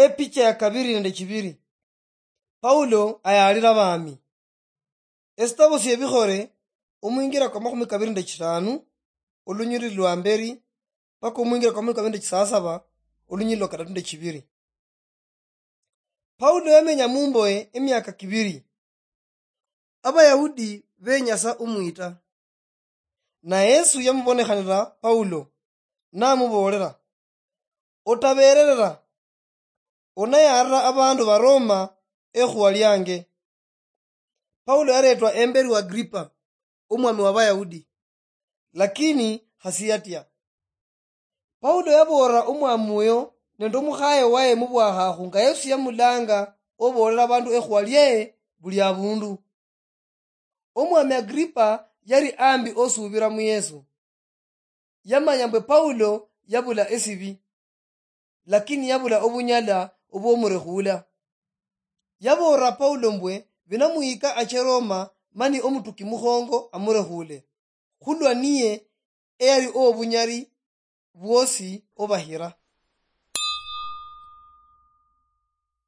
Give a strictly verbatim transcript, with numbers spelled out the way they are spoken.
epicha ya kabiri nende chibiri. Paulo ayalira bami. Estabo siebikhore umwingira kwa makumi kabiri nende chitanu olunyiri lwa mberi paka umwingira kwa makumi kabiri nende chisasaba olunyiri lwa kadatu nende chibiri. Paulo yamenya mumboe emyaka kibiri. Abayahudi benyasa umwita. Na Yesu yamubonekhanira Paulo namubolera, otabererera onayarra abandu baroma ekhuwa lyange. Paulo yaretwa emberi wa Agripa umwami wa Bayahudi, lakini hasiyatya. Paulo yabora umwami uyo nende omukhaye waye mubwahakhu nga Yesu yamulanga obolera abandu ekhuwa lye buli abundu. Omwami Agripa yari ambi osubira mu Yesu. Yamanya mbwe Paulo yabula esibi, lakini yabula obunyala obwomurekhula. Yabora Paulo mbwe binamwika ache Roma mani omutuki mukhongo amurekhule, khulwa niye eyali obunyari bwosi obahira.